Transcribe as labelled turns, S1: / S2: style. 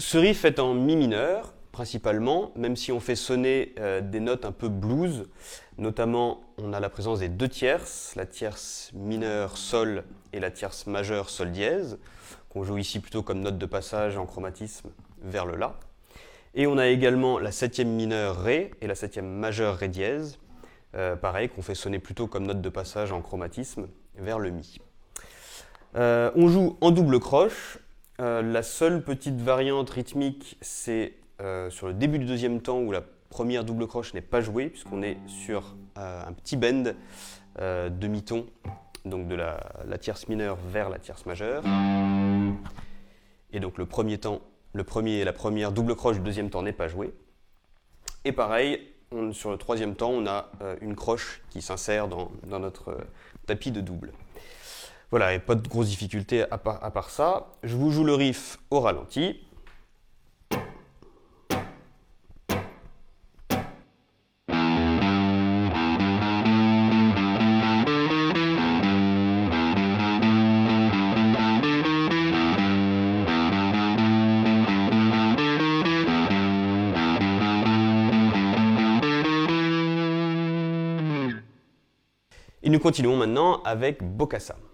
S1: Ce riff est en mi mineur, principalement, même si on fait sonner des notes un peu blues. Notamment, on a la présence des deux tierces, la tierce mineure sol et la tierce majeure sol dièse, qu'on joue ici plutôt comme note de passage en chromatisme vers le la. Et on a également la septième mineure ré et la septième majeure ré dièse, pareil, qu'on fait sonner plutôt comme note de passage en chromatisme vers le mi. On joue en double croche. La seule petite variante rythmique, c'est sur le début du deuxième temps où la première double croche n'est pas jouée, puisqu'on est sur un petit bend demi-ton, donc de la tierce mineure vers la tierce majeure. Et donc la première double croche du deuxième temps n'est pas jouée. Et pareil, sur le troisième temps, on a une croche qui s'insère dans notre tapis de double. Voilà, et pas de grosses difficultés à part ça. Je vous joue le riff au ralenti. Et nous continuons maintenant avec Bokassa.